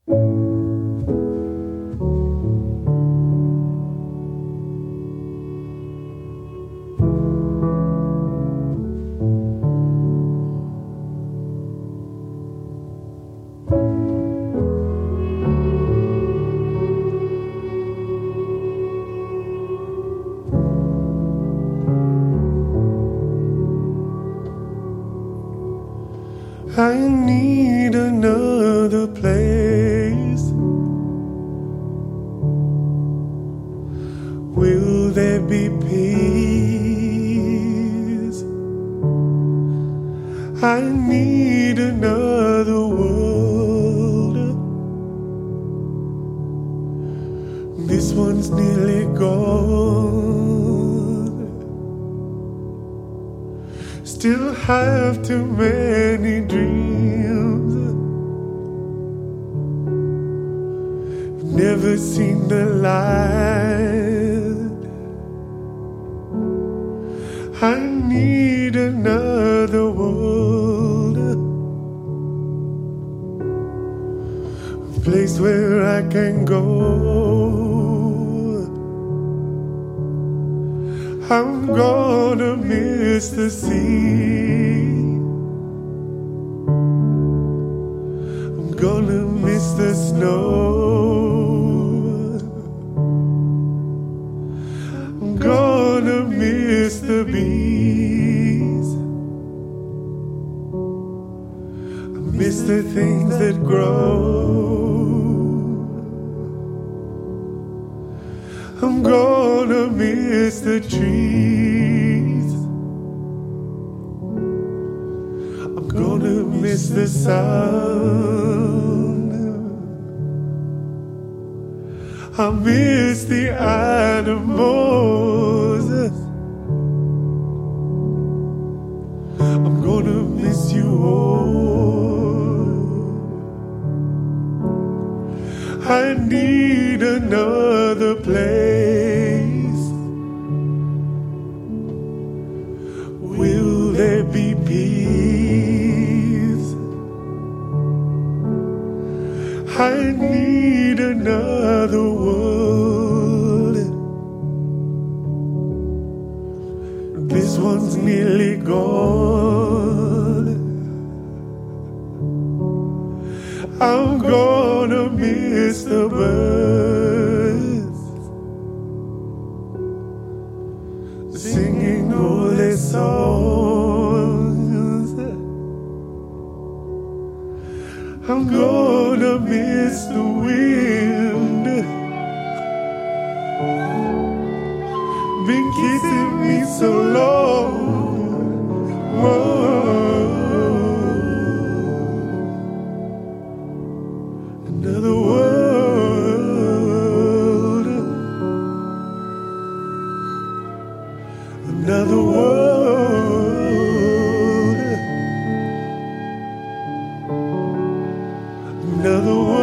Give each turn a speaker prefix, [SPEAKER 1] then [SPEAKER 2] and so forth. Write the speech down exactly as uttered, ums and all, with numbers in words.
[SPEAKER 1] I need another place. Will there be peace? I need another world. This one's nearly gone. Still have too many dreams. Never seen the light. I need another world, a place where I can go. I'm gonna miss the sea. I'm gonna miss the snow. I'm gonna miss the bees. I miss the things that grow. I'm gonna miss the trees. I'm gonna miss the sound. I miss the animals. I'm gonna miss you all. I need another place. Will there be peace? I need another world. This one's nearly gone. I'm gonna miss the birds singing all their songs. I'm gonna miss the wind, been kissing me so long. Whoa. Another world, another world, another world.